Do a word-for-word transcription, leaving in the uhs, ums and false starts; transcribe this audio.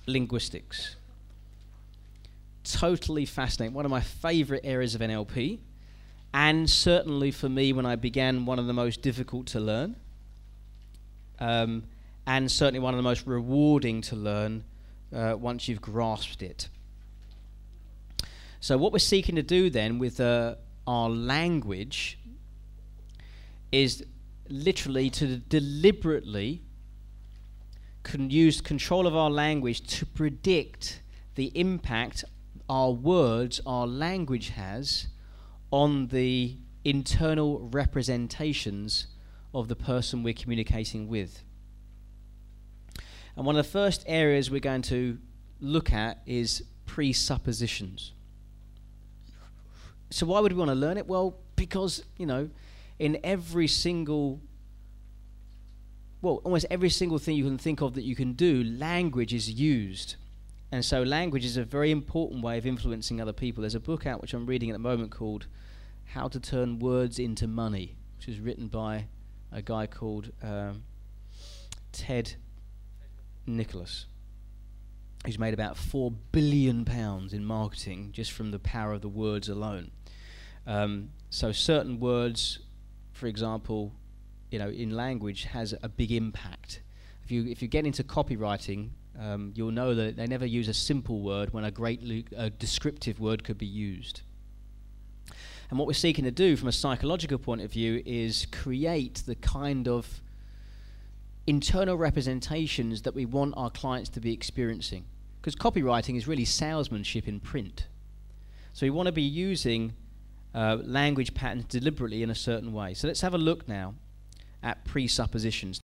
linguistics. Totally fascinating. One of my favorite areas of N L P, and certainly for me when I began, one of the most difficult to learn, um, and certainly one of the most rewarding to learn uh, once you've grasped it. So what we're seeking to do then with uh, our language is literally to deliberately con- use control of our language to predict the impact our words, our language has on the internal representations of the person we're communicating with. And one of the first areas we're going to look at is presuppositions. So why would we want to learn it? Well, because, you know, in every single, well, almost every single thing you can think of that you can do, language is used. And so language is a very important way of influencing other people. There's a book out which I'm reading at the moment called How to Turn Words into Money, which is written by a guy called um, Ted Nicholas, who's made about four billion pounds in marketing just from the power of the words alone. Um, so certain words, for example, you know, in language has a big impact. If you if you get into copywriting, um, you'll know that they never use a simple word when a great lo- a descriptive word could be used. And what we're seeking to do from a psychological point of view is create the kind of internal representations that we want our clients to be experiencing. Because copywriting is really salesmanship in print. So we want to be using uh, language patterns deliberately in a certain way. So let's have a look now at presuppositions.